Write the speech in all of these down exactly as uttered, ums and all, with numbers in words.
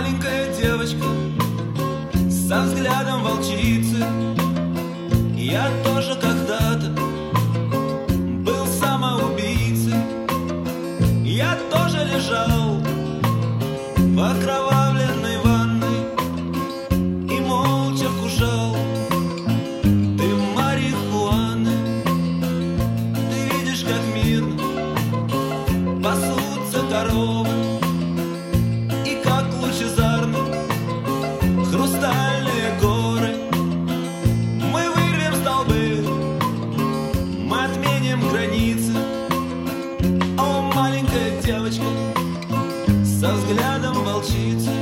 маленькая девочка со взглядом волчицы. Я тоже когда-то был самоубийцей. Я тоже лежал в окровавленной ванной и молча кушал дым марихуаны. Ты видишь, как мирно пасутся коровы, и как лучезарны хрустальные горы. Мы вырвем столбы, мы отменим границы. О, маленькая девочка со взглядом волчицы.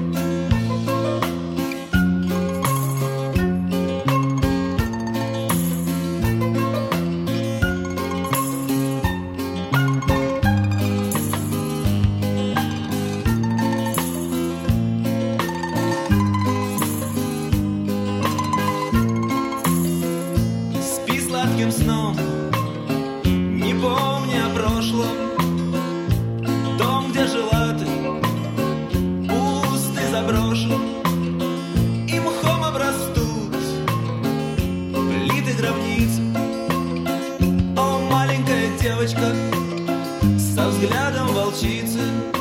Спи сладким сном, не помня о прошлом. Дом, где жила ты, пуст и заброшен, и мхом обрастут плиты гробниц. О, маленькая девочка со взглядом волчицы.